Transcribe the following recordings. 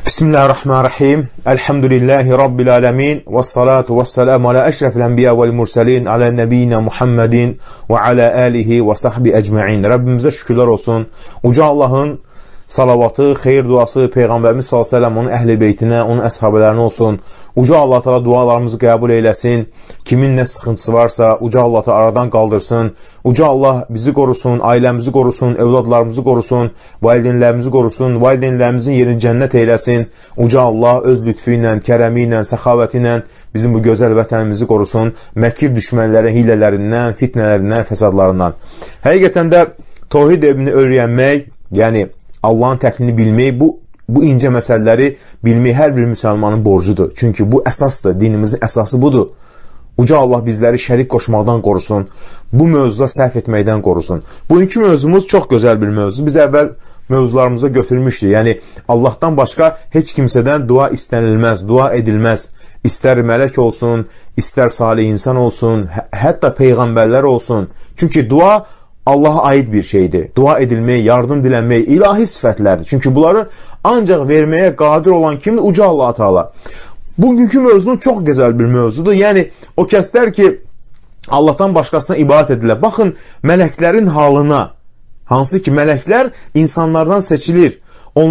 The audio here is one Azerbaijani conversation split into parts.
Bismillahirrahmanirrahim. Elhamdülillahi Rabbil alemin. Vessalatu vesselamu ala eşrefil enbiya vel mursalin. Ala nebiyyina Muhammedin ve ala alihi ve sahbi ecma'in. Rabbimize şükürler olsun. Uca Allah'ın salavatı, xeyir duası Peyğəmbərimiz s.ə.v. onun əhl-i beytinə, onun əshabələrinə olsun. Uca Allah təala dualarımızı qəbul eyləsin. Kimin nə sıxıntısı varsa, Uca Allah da aradan qaldırsın. Uca Allah bizi qorusun, ailəmizi qorusun, evladlarımızı qorusun, valideynlərimizi qorusun, valideynlərimizin yerini cənnət eyləsin. Uca Allah öz lütfü ilə, kərəmi ilə, səxavəti ilə bizim bu gözəl vətənimizi qorusun. Məkir düşmənlərin hilələrindən, fitnələrindən, fəsadlarından. Həqiqətən də tövhid elmini öyrənmək, yəni Allahın təklini bilmək, bu incə məsələləri bilmək hər bir müsəlmanın borcudur. Çünki bu əsasdır, dinimizin əsası budur. Uca Allah bizləri şərik qoşmaqdan qorusun, bu mövzuda səhv etməkdən qorusun. Bugünkü mövzumuz çox gözəl bir mövzu. Biz əvvəl mövzularımıza götürmüşdük. Yəni, Allahdan başqa heç kimsədən dua istənilməz, dua edilməz. İstər mələk olsun, istər salih insan olsun, hətta peyğəmbərlər olsun. Çünki dua Allaha aid bir şeydir. Dua edilmək, yardım dilənmək, ilahi sifətlərdir. Çünki bunları ancaq verməyə qadir olan kimdir? Uca Allah Teala. Bugünkü mövzunun çox gözəl bir mövzudur. Yəni, o kəslər ki, Allahdan başqasına ibadət edirlər. Baxın, mələklərin halına, hansı ki, mələklər insanlardan seçilir.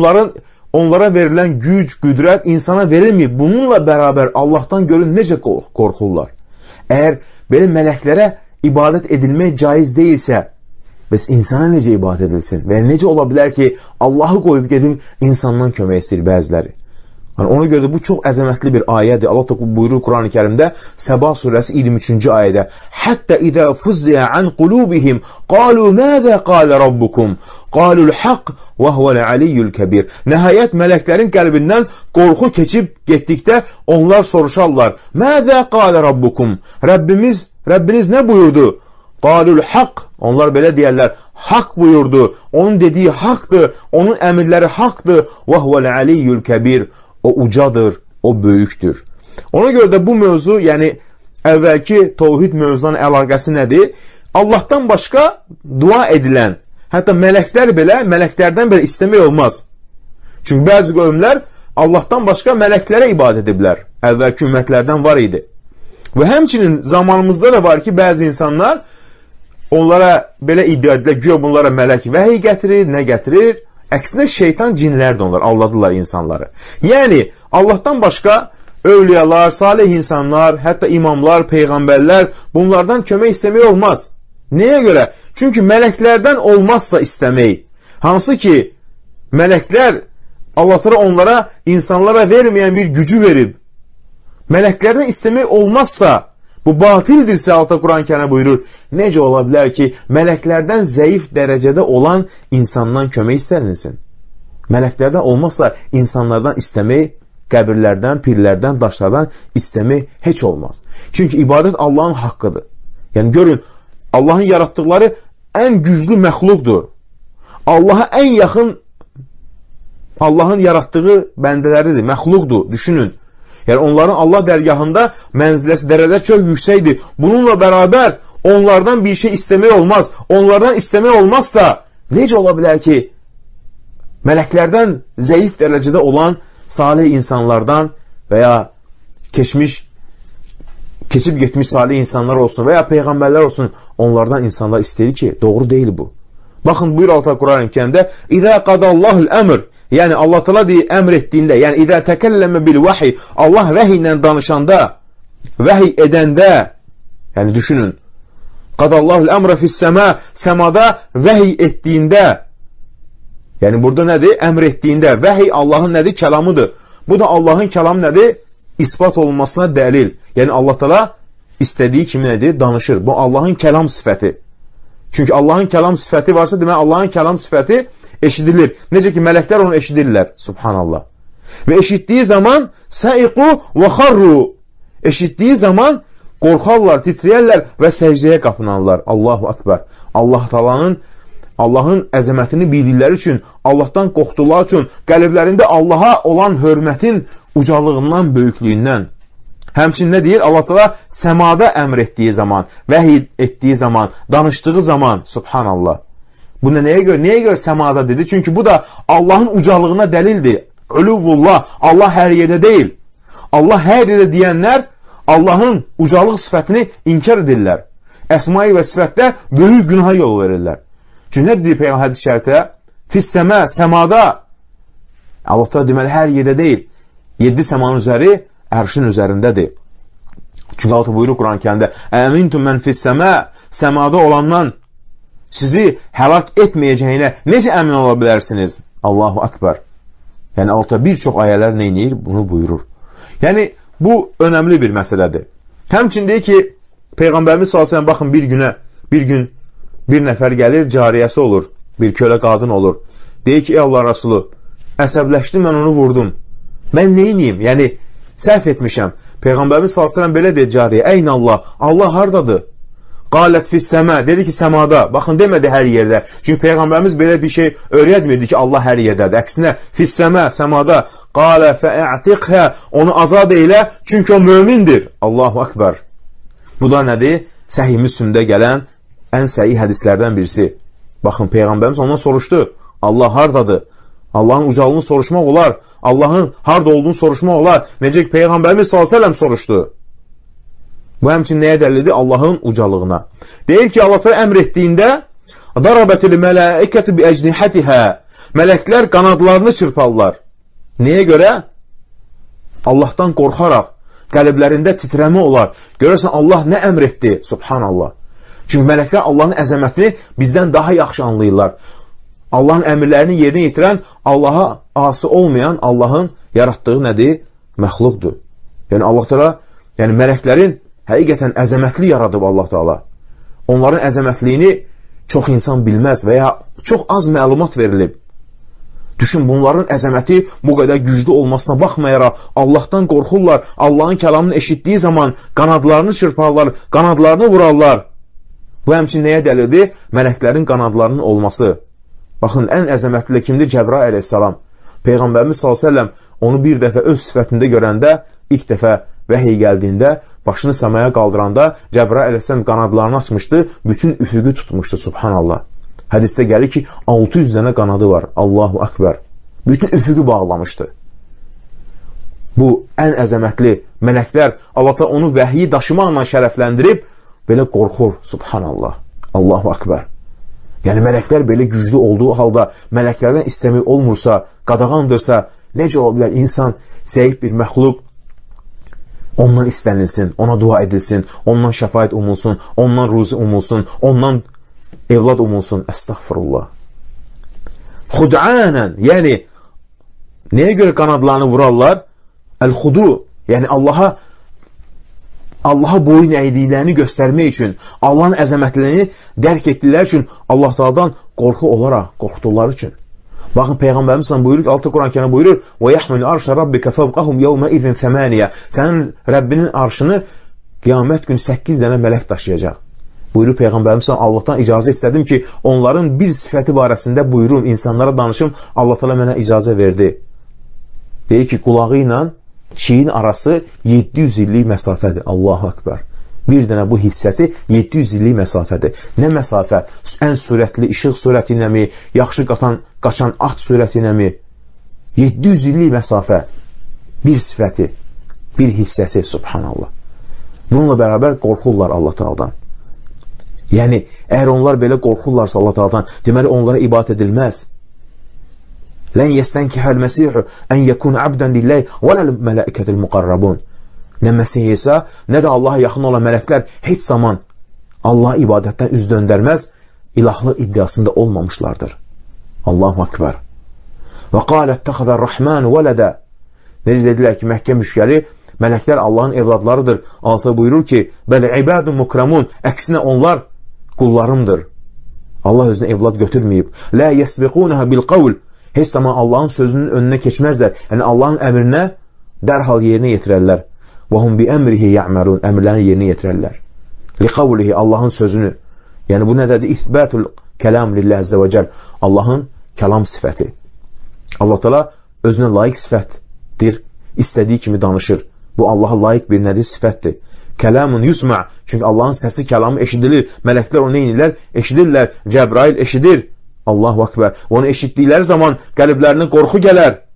Onlara verilən güc, qüdrət insana verilməyib. Bununla bərabər Allahdan görün necə qorxurlar. Əgər belə mələklərə ibadət edilmək caiz deyilsə, bəs insana necə ibadət edilsin? Və necə ola bilər ki, Allahı qoyub gedib insandan kömək istəyir bəziləri? Yəni, ona görə də bu çox əzəmətli bir ayədir. Allah buyurur Quran-ı Kərimdə Səba surəsi 23-cü ayədə: "Hətta izə fuzziya an qulubihim qalu məzə qalə rabbukum qalul haqq və huvel aliyyul kəbir." Nəhayət mələklərin qəlbindən qorxu keçib getdikdə onlar soruşarlar: "Məzə qalə rabbukum?" Rəbbiniz nə buyurdu? Qalul haqq. Onlar belə deyərlər, haqq buyurdu. Onun dediyi haqqdır, onun əmirləri haqqdır. Və huvel aliyyul kəbir. O ucadır, o böyükdür. Ona görə də bu mövzu, yəni əvvəlki təvhid mövzunun əlaqəsi nədir? Allahdan başqa dua edilən, hətta mələklərdən belə istəmək olmaz. Çünki bəzi qövmlər Allahdan başqa mələklərə ibadət ediblər. Əvvəlki ümmətlərdən var idi. Və həmçinin zamanımızda da var ki, bəzi insanlar onlara belə iddia edirlər, güya bunlara mələk vəhiy gətirir, nə gətirir? Əksinə şeytan cinlərdir onlar, aldadırlar insanları. Yəni, Allahdan başqa övliyalar, salih insanlar, hətta imamlar, peyğəmbərlər, bunlardan kömək istəmək olmaz. Nəyə görə? Çünki mələklərdən olmazsa istəmək. Hansı ki, mələklər Allah təala onlara, insanlara verməyən bir gücü verib. Mələklərdən istəmək olmazsa, bu batildirsə, Allah Quran-ı Kərimdə buyurur, necə ola bilər ki, mələklərdən zəif dərəcədə olan insandan kömək istənilsin? Mələklərdən olmazsa, insanlardan istəmək, qəbirlərdən, pirlərdən, daşlardan istəmək heç olmaz. Çünki ibadət Allahın haqqıdır. Yəni, görün, Allahın yaratdıqları ən güclü məxluqdur. Allaha ən yaxın Allahın yaratdığı bəndələridir, məxluqdur, düşünün. Yəni, onların Allah dərgahında mənziləsi, dərəcəsi çox yüksəkdir. Bununla bərabər onlardan bir şey istəmək olmaz. Onlardan istəmək olmazsa, necə ola bilər ki, mələklərdən zəif dərəcədə olan salih insanlardan və ya keçib getmiş salih insanlar olsun və ya peyğəmbərlər olsun, onlardan insanlar istəyir ki, doğru deyil bu. Baxın, buyur Allah Quran-ı Kərimdə: "İzə qadallahul əmr." Yəni, Allah təala əmr etdiyində, yəni, İzə təkəlləmə bil vəhiy, Allah vəhiy ilə danışanda, vəhiy edəndə, yəni, düşünün, qadallahul əmrə fissəmə, səmada vəhiy etdiyində, yəni, burada nədir? Əmr etdiyində, vəhiy Allahın nədir? Kəlamıdır. Bu da Allahın kəlamı nədir? İspat olunmasına dəlil. Yəni, Allah təala istədiyi kimi nədir? Danışır. Bu Allahın kəlam sifəti. Çünki Allahın kəlam sifəti varsa, demək, Allahın kəlam sifəti eşidilir. Necə ki, mələklər onu eşidirlər. Subhanallah. Və eşitdiyi zaman səiqu və xarru. Eşitdiyi zaman qorxarlar, titrəyərlər və səcdəyə qapınarlar. Allahu Akbar. Allahın əzəmətini bildikləri üçün, Allahdan qorxdular üçün, qəlblərində Allaha olan hörmətin ucalığından, böyüklüyündən. Həmçin nə deyir? Allah təala səmada əmr etdiyi zaman, vəhiy etdiyi zaman, danışdığı zaman, subhanallah. Bu nəyə görə səmada dedi? Çünki bu da Allahın ucalığına dəlildir. Uluvullah, Allah hər yerdə deyil. Allah hər yerdə deyənlər Allahın ucalıq sifətini inkar edirlər. Əsma-i və sifətdə böyük günaha yol verirlər. Çünki nə deyir Peyğəmbər hədis-i şərifdə? Fissəmə, səmada. Allah da deməli hər yerdə deyil. 7 səmanın üzəri ərşin üzərindədir. Çünki Allah buyurur Quran-ı Kərimdə: "Əmintum men fissəmə", səmada olandan sizi həlak etməyəcəyinə necə əmin ola bilərsiniz? Allahu Akbar. Yəni Allah bir çox ayələr nə edir? Bunu buyurur. Yəni bu önəmli bir məsələdir. Həmçinin deyir ki, Peyğəmbərimiz sallallahu əleyhi və səlləm baxın bir gün bir nəfər gəlir, cariyəsi olur, bir kölə qadın olur. Deyir ki, ey Allah Rasulü, əsəbləşdim, mən onu vurdum. Mən neyiniyim? Yəni səhv etmişəm. Peyğəmbərimiz sallallahu əleyhi və səlləm belə deyir cariyə: "Əyn Allah? Allah hardadır?" Qalət fissəmə, dedi ki, səmada. Baxın, demədi hər yerdə. Çünki Peyğəmbərimiz belə bir şey öyrətmirdi ki, Allah hər yerdədir. Əksinə, fissəmə, səmada. Qalə fəə'tiqhə, onu azad eylə, çünki o mömindir. Allahu Akbar. Bu da nədir? Səhih Müslimdə gələn ən səhih hədislərdən birisi. Baxın, Peyğəmbərimiz ondan soruşdu: Allah hardadır? Allahın ucalığını soruşmaq olar. Allahın harda olduğunu soruşmaq olar. Necə ki, Peyğəmbərimiz sallallahu əleyhi və səlləm soruşdu. Bu həmçin nəyə dəlildir? Allahın ucalığına. Deyir ki, Allah təala əmr etdiyində: "Darabatil mələikətu bi əcnihatiha." Mələklər qanadlarını çırparlar. Nəyə görə? Allahdan qorxaraq, qəlblərində titrəmə olar. Görürsən Allah nə əmr etdi? Subhanallah. Çünki mələklər Allahın əzəmətini bizdən daha yaxşı anlayırlar. Allahın əmrlərini yerinə yetirən, Allaha asi olmayan Allahın yaratdığı nədir? Məxluqdur. Yəni Allah təala, yəni mələklərin həqiqətən əzəmətli yaradıb Allah Taala. Onların əzəmətliyini çox insan bilməz və ya çox az məlumat verilib. Düşün, bunların əzəməti bu qədər güclü olmasına baxmayaraq Allahdan qorxurlar. Allahın kəlamını eşitdiyi zaman qanadlarını çırparlar, qanadlarını vurarlar. Bu həmçin nəyə dəlildir? Mələklərin qanadlarının olması. Baxın, ən əzəmətli kimdir? Cəbrail əleyhissalam. Peyğəmbərimiz sallallahu əleyhi və səlləm onu bir dəfə öz sifətində görəndə, ilk dəfə vəhiy gəldiyində, başını səmaya qaldıranda Cəbrail əleyhissalam qanadlarını açmışdı, bütün üfüqü tutmuşdu, subhanallah. Hədisdə gəlir ki, 600 dənə qanadı var, Allahu Akbar. Bütün üfüqü bağlamışdı. Bu ən əzəmətli mələklər, Allah da onu vəhyi daşımaqla şərəfləndirib, belə qorxur, subhanallah, Allahu Akbar. Yəni mələklər belə güclü olduğu halda, mələklərdən istəmək olmursa, qadağandırsa, necə ola bilər insan, zəif bir məxluq, ondan istənilsin, ona dua edilsin, ondan şəfaət umulsun, ondan ruzi umulsun, ondan evlad umulsun. Əstəğfirullah. Xud'anən, yəni nəyə görə qanadlarını vurarlar? Əl-xudu, yəni Allaha boyun əydiklərini göstərmək üçün, Allahın əzəmətliyini dərk etdikləri üçün, Allah Taala'dan qorxu olaraq qorxduqları üçün. Baxın, Peyğəmbərimiz buyurur ki, altı Quran-ı Kərim buyurur: "Və yahmilu arşa rabbika fawqahum yawma idin 8." Sənin Rəbbinin arşını qiyamət günü 8 dənə mələk daşıyacaq. Buyurur Peyğəmbərimiz, Allahdan icazə istədim ki, onların bir sifəti barəsində buyurum, insanlara danışım. Allah Taala mənə icazə verdi. Deyir ki, qulağı ilə çiyin arası 700 illik məsafədir. Allahu Akbar. Bir dənə bu hissəsi 700 illik məsafədir. Nə məsafə? Ən sürətli işıq sürəti ilə mi? Yaxşı qaçan at sürəti ilə mi? 700 illik məsafə. Bir sifəti, bir hissəsi, subhanallah. Bununla bərabər qorxurlar Allah Taala'dan. Yəni, əgər onlar belə qorxurlarsa Allah Taala'dan, deməli onlara ibadət edilməz. Lən yəstənkihəl Məsihu ən yəkun abdən lillahi və ləl mələikətil muqarrabun. Nə Məsih İsa, nə də Allaha yaxın olan mələklər heç zaman Allaha ibadətdən üz döndərməz, ilahlı iddiasında olmamışlardır. Allahu Akbar. Və qalət təxəzər rəhmənu vələdə. Necə dedilər ki, Məkkə müşkəri, mələklər Allahın evladlarıdır. Altı buyurur ki, bəli ibadun mukramun, əksinə onlar qullarımdır. Allah özünə evlad götürməyib. Lə yəsbiqunəhə bil qavl. Heç zaman Allahın sözünün önünə keçməzlər. Yəni Allahın əmrinə dərhal yerinə yetirərlər. Və hum bi əmrihi ya'malun, əmrlərini yerinə yetirərlər. Li qavlihi, Allahın sözünü. Yəni bu nədədir? İthbatul kəlam lillah əzzə və cəl. Allahın kəlam sifəti. Allah Teala özünə layiq sifətdir. İstədiyi kimi danışır. Bu Allaha layiq bir nədir? Sifətdir. Kəlamun yusma', çünki Allahın səsi, kəlamı eşidilir. Mələklər onu eynirlər, eşidirlər. Cəbrail eşidir. Allahu Akbar. Onu eşitdikləri zaman qəlblərinə qorxu gələr.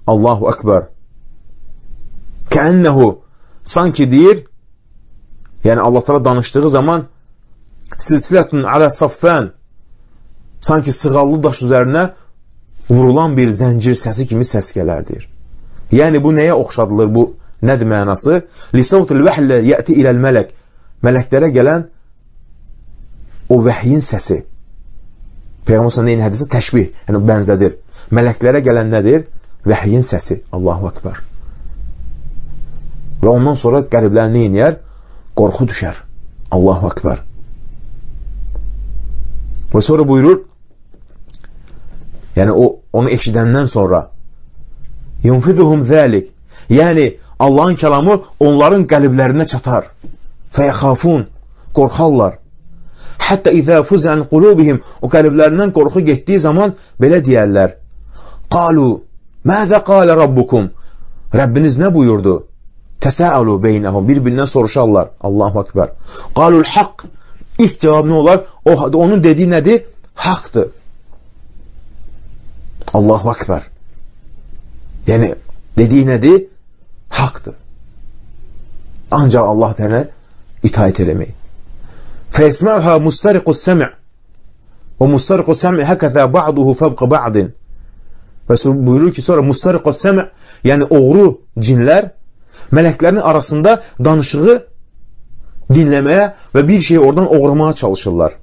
Allahu Akbar. Kəənəhu, sanki deyir, yəni Allah Teala danışdığı zaman silsilətun alə saffən, sanki sığallı daş üzərinə vurulan bir zəncir səsi kimi səs gələrdir. Yəni bu nəyə oxşadılır? Bu nədir mənası? Lisavtul vəhlə yəti iləl mələk. Mələklərə gələn o vəhyin səsi. Peyğəmbər s.ə.v. neyin hədisi? Təşbih, yəni bənzədir. Mələklərə gələn nədir? Vəhyin səsi. Allahu Akbar. Və ondan sonra qəriblər neyinər? Qorxu düşər. Allahu Akbar. Və sonra buyurur, yəni onu eşidəndən sonra yunfiduhum zəlik, yəni Allahın kəlamı onların qəlblərinə çatar. Fəyəxafun, qorxarlar. Hətta izə fuzən qulubihim, o qəlblərindən qorxu getdiyi zaman belə deyərlər. Qalu, məzə qalə rabbukum, Rəbbiniz nə buyurdu? Təsəəlu beynəhum, bir-birindən soruşarlar. Allahu Akbar. Qalul haqq, ilk cavab nə olar? Onun dediyi nədir? Haqdır. Allahu Akbar. Yəni, dediyi nədir? Haqdır. Ancaq Allah tənə itaət eləmək. Fəismərhə mustariqus səmi' və mustariqus səmi' həkəzə ba'duhu fəbqə ba'din. Və buyurur ki, sonra mustariqus səmi' yəni oğru cinlər mələklərin arasında danışığı dinləməyə və bir şeyi oradan oğramağa çalışırlar.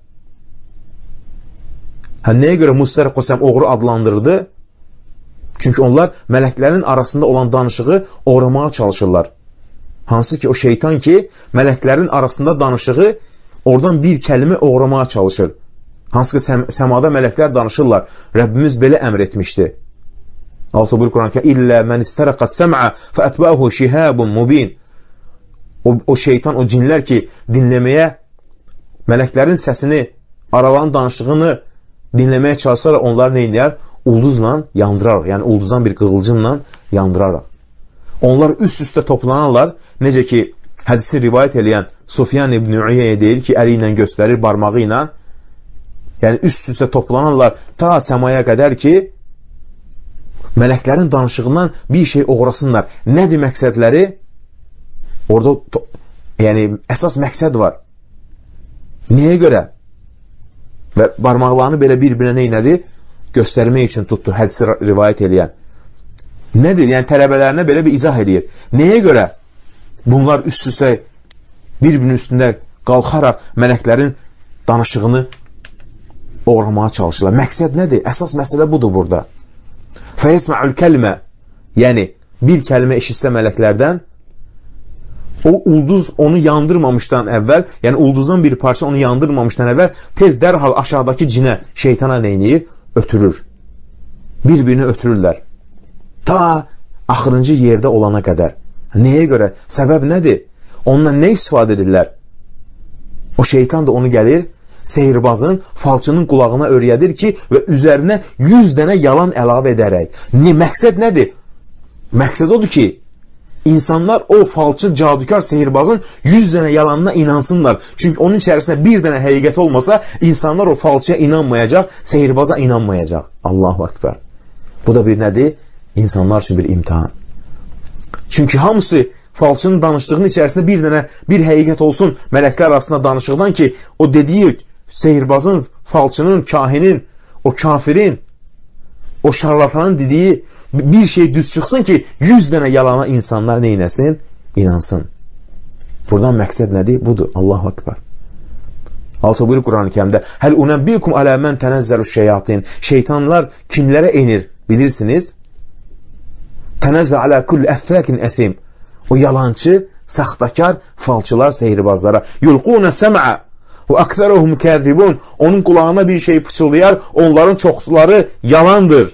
Nəyə görə mustariqus səmi' oğru adlandırdı? Çünki onlar mələklərin arasında olan danışığı oğramağa çalışırlar. Hansı ki o şeytan ki mələklərin arasında danışığı oradan bir kəlmə oğramağa çalışır. Hansı ki səmada mələklər danışırlar. Rəbbimiz belə əmr etmişdi. Altı buyur Quran-ı İllə mən istərəqə səmə fəətbəhu şihabun mubin. O şeytan, o cinlər ki dinləməyə mələklərin səsini, araların danışığını dinləməyə çalışaraq onlar neynəyər? Ulduzla yandıraraq, yəni ulduzdan bir qığılcımla yandıraraq. Onlar üst-üstə toplanarlar. Necə ki hədisi rivayət eləyən Sufyan ibn Uyeyyə deyir ki, əli ilə göstərir, barmağı ilə. Yəni üst-üstə toplanarlar ta səmaya qədər ki mələklərin danışığından bir şey oğrasınlar. Nədir məqsədləri? Orada yəni əsas məqsəd var. Niyə görə? Və barmaqlarını belə bir-birinə neynədir? Göstərmək üçün tutdu hədisi rivayət eləyən. Nədir? Yəni tələbələrinə belə bir izah edir. Nəyə görə bunlar üst-üstə bir-birinin üstündə qalxaraq mələklərin danışığını oğramağa çalışırlar? Məqsəd nədir? Əsas məsələ budur burada. Fəyəsmə'ül kəlmə, yəni bir kəlmə eşitsə mələklərdən, o ulduz onu yandırmamışdan əvvəl, yəni ulduzdan bir parça onu yandırmamışdan əvvəl tez dərhal aşağıdakı cinə, şeytana neyniyir? Ötürür. Bir-birini ötürürlər. Ta axırıncı yerdə olana qədər. Nəyə görə? Səbəb nədir? Ondan nə istifadə edirlər? O şeytan da onu gəlir, sehirbazın, falçının qulağına öyrədir ki, və üzərinə 100 dənə yalan əlavə edərək. Məqsəd nədir? Məqsəd odur ki, İnsanlar o falçı, cadükar, sehirbazın 100 dənə yalanına inansınlar. Çünki onun içərisində bir dənə həqiqət olmasa, insanlar o falçıya inanmayacaq, sehirbaza inanmayacaq. Allahu Akbar. Bu da bir nədir? İnsanlar üçün bir imtihan. Çünki hamısı falçının danışdığının içərisində bir dənə bir həqiqət olsun mələklər arasında danışıqdan ki, o dediyi sehirbazın, falçının, kahinin, o kafirin, o şarlatanın dediyi bir şey düz çıxsın ki 100 dənə yalana insanlar neynəsin? İnansın. Buradan məqsəd nədir? Budur. Allahu Akbar. Altı buyur Quran-ı Kərimdə Həl unəbbikum alə mən tənəzzəlu şeyatin. Şeytanlar kimlərə enir? Bilirsiniz? Tənəzzə alə kull əffəkin əthim. O yalancı, saxtakar, falçılar, sehirbazlara. Yulqunə səmə və əksəruhum kəzibun. Onun qulağına bir şey pıçıldayar, onların çoxsuları yalandır.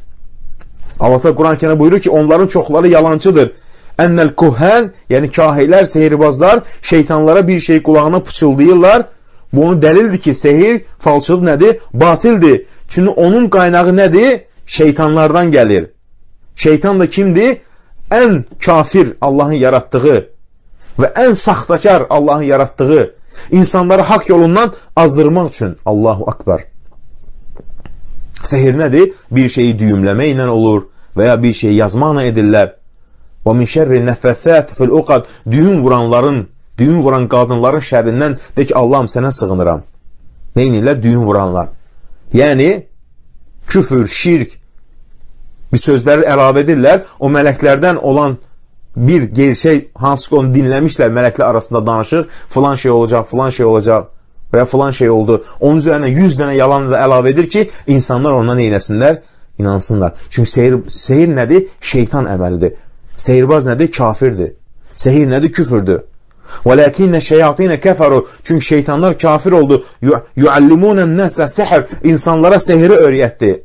Allah Quran-ı Kərimdə buyurur ki, onların çoxları yalancıdır. Ennel kuhən, yəni kahilər, sehirbazlar şeytanlara bir şey qulağına pıçıldayırlar. Bu onu dəlildir ki, sehir, falçılıq nədir? Batildir. Çünki onun qaynağı nədir? Şeytanlardan gəlir. Şeytan da kimdir? Ən kafir Allahın yaratdığı və ən saxtakar Allahın yaratdığı insanları haqq yolundan azdırmaq üçün. Allahu Akbar. Sehir nədir? Bir şeyi düyümləməklə olur və ya bir şey yazmaqla edirlər. Və min şərri nəffəthət fil uqad, düyün vuran qadınların şərrindən de ki, Allahım sənə sığınıram. Neynirlər? Düyün vuranlar. Yəni, küfür, şirk bir sözləri əlavə edirlər. O mələklərdən olan bir gerçək, hansı ki onu dinləmişlər, mələklər arasında danışır, filan şey olacaq, filan şey olacaq və ya filan şey oldu. Onun üzərinə 100 dənə yalan da əlavə edir ki, insanlar ondan eyləsinlər, inansınlar. Çünki sehir nədir? Şeytan əməlidir. Sehirbaz nədir? Kafirdir. Sehir nədir? Küfürdür. وَلَكِنَّ شَيَاطِينَ كَفَرُوا, çünki şeytanlar kafir oldu. يُعَلِّمُونَ النَّاسَ سِحْر, insanlara sehiri öyrətdi.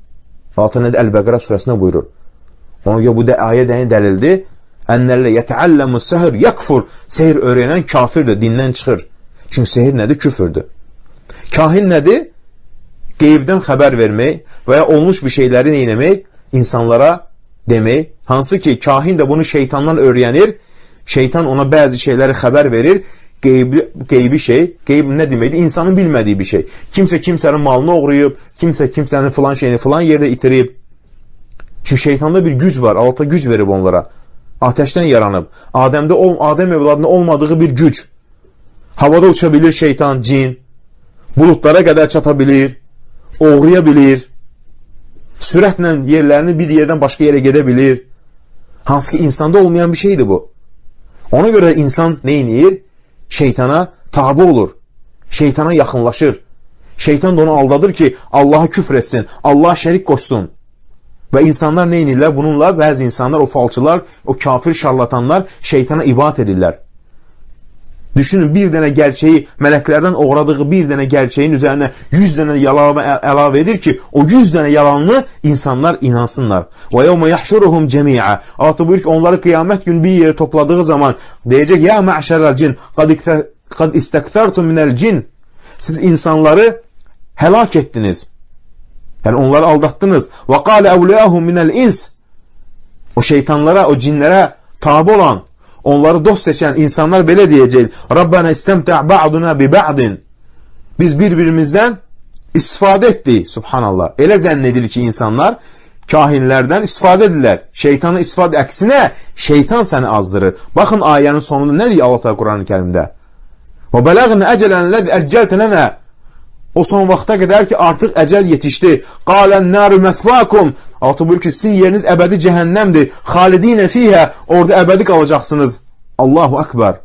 Altı nədir? Əl-Bəqərə surəsində buyurur. Ona görə bu da ayə dəlildir. Ənəllə yətəəlləmü səhir yakfur, sehir öyrənən kafirdir, dindən çıxır. Çünki sehir nədir? Küfürdür. Kahin nədir? Qeybdən xəbər vermək və ya olmuş bir şeyləri neyləmək, insanlara demək. Hansı ki, kahin də bunu şeytandan öyrənir. Şeytan ona bəzi şeyləri xəbər verir. Qeybi şey, qeyb nə deməkdir? İnsanın bilmədiyi bir şey. Kimsə kimsənin malını oğrayıb, kimsə kimsənin filan şeyini filan yerdə itirib. Çünki şeytanda bir güc var, alta güc verib onlara. Ateşdən yaranıb. Adəm evladında olmadığı bir güc. Havada uça bilir şeytan, cin. Bulutlara qədər çata bilir. Oğraya bilir. Sürətlə yerlərini bir yerdən başqa yerə gedə bilir. Hansı ki, insanda olmayan bir şeydir bu. Ona görə insan neynir? Şeytana tabi olur. Şeytana yaxınlaşır. Şeytan da onu aldadır ki, Allah'a küfr etsin, Allah'a şərik qoşsun. Və insanlar neynirlər? Bununla bəzi insanlar, o falçılar, o kafir şarlatanlar şeytana ibadət edirlər. Düşünün, bir dənə gerçeği, mələklərdən oğradığı bir dənə gerçeğin üzərinə 100 dənə yalanı əlavə edir ki, o 100 dənə yalanını insanlar inansınlar. Və yevmə yahşuruhum cəmiə. Altı buyur ki, onları qiyamət günü bir yere topladığı zaman deyəcək, ya mə'şərəl cin, qad istəktərtum minəl cin. Siz insanları həlak etdiniz. Yəni onları aldattınız. Və qalə əvliyahum minəl ins. O şeytanlara, o cinlərə tabi olan, onları dost seçən insanlar belə deyəcək. Rabbana istemtə' ba'duna bi ba'din. Biz bir-birimizdən istifadə etdik. Subhanallah. Elə zənn edilir ki, insanlar kahinlərdən istifadə edirlər. Şeytanı istifadə, əksinə şeytan səni azdırır. Baxın ayənin sonunda nə deyir Allah Qur'an-ı Kərimdə? Və bələğnə əcələn ləzi əccəltə lənə. O son vaxta qədər ki, artıq əcəl yetişdi. Qalən nəru məthvakum. Altı buyur ki, sizin yeriniz əbədi cəhənnəmdir. Xalidinə fiyhə. Orada əbədi qalacaqsınız. Allahu Akbar.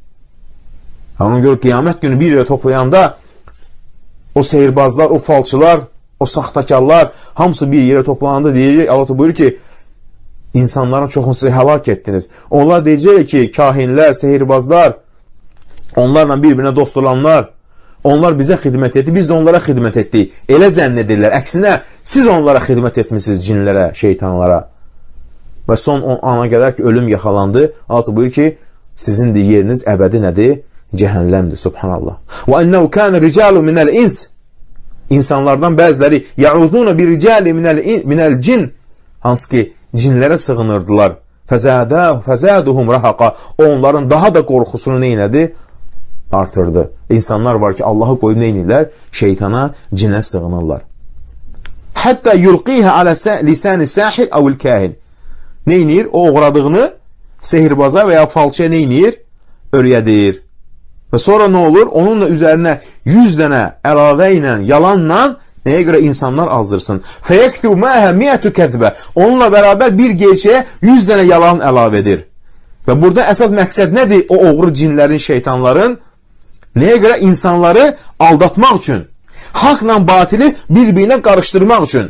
Ona görə qiyamət günü bir yerə toplayanda o seyirbazlar, o falçılar, o saxtakarlar hamısı bir yerə toplananda deyəcək, Allah buyur ki, insanların çoxunu sizi həlak etdiniz. Onlar deyəcək ki, kahinlər, seyirbazlar, onlarla bir-birinə dost olanlar, onlar bizə xidmət etdi, biz də onlara xidmət etdik. Elə zənn edirlər. Əksinə, siz onlara xidmət etmişsiniz, cinlərə, şeytanlara. Və son ana qədər ki, ölüm yaxalandı. Allah buyur ki, sizin də yeriniz əbədi nədir? Cəhənnəmdir. Subhanallah. Və ennəhu kânə ricalu minəl ins. İnsanlardan bəziləri ya'uduna bir ricali minəl cin. Hansı ki, cinlərə sığınırdılar. Fəzəduhum rahaqa. Onların daha da qorxusunu neynədi? Artırdı. İnsanlar var ki, Allahı qoyub neynirlər? Şeytana, cinə sığınırlar. Hətta yulqihə alə lisani sahir avul kahin. Neynir? O uğradığını sehirbaza və ya falçıya neynir? Öyrədir. Və sonra nə olur? Onunla üzərinə 100 dənə əlavə ilə, yalanla nəyə görə insanlar azdırsın? Fəyəktu məhə miyyətü kəzbə. Onunla bərabər bir gerçəyə 100 dənə yalan əlavə edir. Və burada əsas məqsəd nədir? O oğru cinlərin, şeytanların nəyə görə? İnsanları aldatmaq üçün. Haqla batili bir-birinə qarışdırmaq üçün.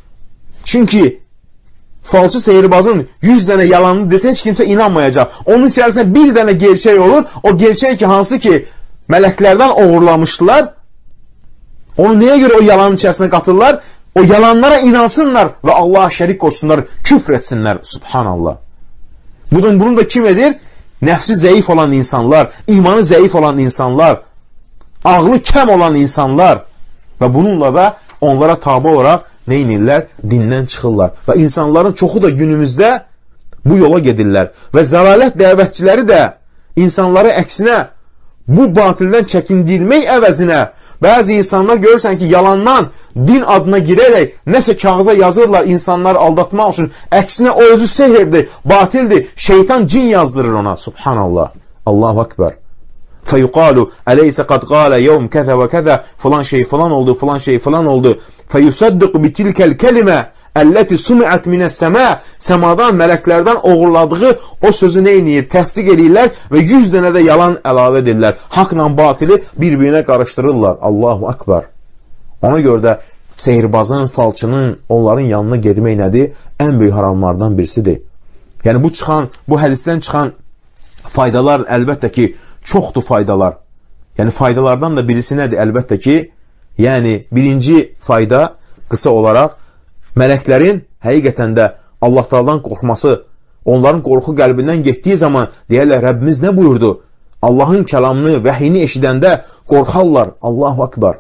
Çünki falçı seyirbazın 100 dənə yalanını desə heç kimsə inanmayacaq. Onun içərisində bir dənə gerçək olur. O gerçək ki, hansı ki mələklərdən oğurlamışdılar. Onu nəyə görə o yalanın içərisində qatırlar? O yalanlara inansınlar və Allah'a şərik qoşsunlar, küfr etsinlər. Subhanallah. Bunu da kim edir? Nəfsi zəif olan insanlar, imanı zəif olan insanlar, ağlı kəm olan insanlar və bununla da onlara tabi olaraq neynirlər? Dindən çıxırlar. Və insanların çoxu da günümüzdə bu yola gedirlər. Və zəlalət dəvətçiləri də insanları əksinə bu batildən çəkindirmək əvəzinə Bəzi insanlar görürsən ki, yalandan din adına girərək nəsə kağıza yazırlar insanları aldatmaq üçün. Əksinə o özü sehirdir, batildir. Şeytan cin yazdırır ona. Subhanallah. Allahu Akbar. فَيُقَالُ أَلَيْسَ قَدْ قَالَ يَوْمْ كَذَا وَكَذَا Falan şey falan oldu, falan şey falan oldu. فَيُسَدِّقُ بِتِلْكَ الْكَلِمَةِ Əlləti sumiət minəs-səmə Səmadan, mələklərdən oğurladığı o sözü nə edir? Təsdiq edirlər və 100 dənə də yalan əlavə edirlər. Haqla batili bir-birinə qarışdırırlar. Allahu Akbar. Ona görə də sehirbazın, falçının onların yanına getmək nədir? Ən böyük haramlardan birisidir. Yəni bu hədisdən çıxan faydalar əlbəttə ki, çoxdur faydalar. Yəni faydalardan da birisi nədir? Əlbəttə ki, yəni birinci fayda qısa olaraq mələklərin həqiqətən də Allah-Taala'dan qorxması, onların qorxu qəlbindən getdiyi zaman deyərlər, Rəbbimiz nə buyurdu? Allahın kəlamını, vəhiyini eşidəndə qorxarlar. Allahu Akbar.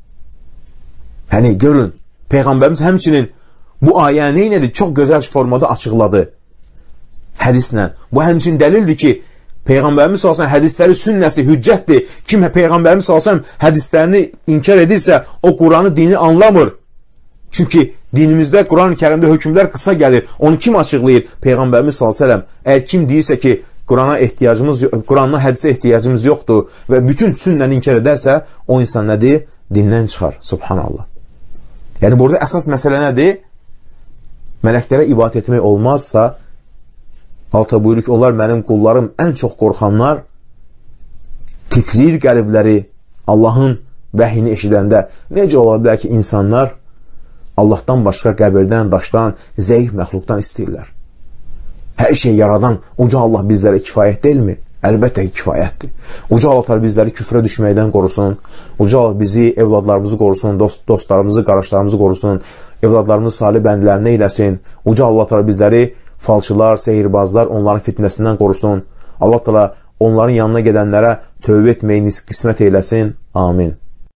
Yəni, görün, Peyğəmbərimiz həmçinin bu ayəni nədir? Çox gözəl formada açıqladı hədislə. Bu həmçinin dəlildir ki, Peyğəmbərimiz sallallahu hədisləri sünnəsi hüccətdir. Kim Peyğəmbərimiz sallallahu hədislərini inkar edirsə, o Quranı, dini anlamır. Çünki dinimizdə, Quran-ı Kərimdə hökmlər qısa gəlir. Onu kim açıqlayır? Peyğəmbərimiz s.ə.v. Əgər kim deyirsə ki, Qurandan hədisə ehtiyacımız yoxdur və bütün sünnəni inkar edərsə, o insan nədir? Dindən çıxar. Subhanallah. Yəni, burada əsas məsələ nədir? Mələklərə ibadət etmək olmazsa, alta buyurur ki, onlar mənim qullarım ən çox qorxanlar, titriyir qəlbləri Allahın vəhiyini eşidəndə. Necə ola bilər ki, insanlar Allahdan başqa qəbirdən, daşdan, zəif məxluqdan istəyirlər. Hər şey yaradan uca Allah bizlərə kifayət deyilmi? Əlbəttə ki, kifayətdir. Uca Allah bizləri küfrə düşməkdən qorusun. Uca Allah bizi, evladlarımızı qorusun, dostlarımızı, qardaşlarımızı qorusun. Evladlarımızı salih bəndlərinə eyləsin. Uca Allah bizləri falçılar, sehirbazlar, onların fitnəsindən qorusun. Allah onların yanına gedənlərə tövbə etməyi qismət eyləsin. Amin.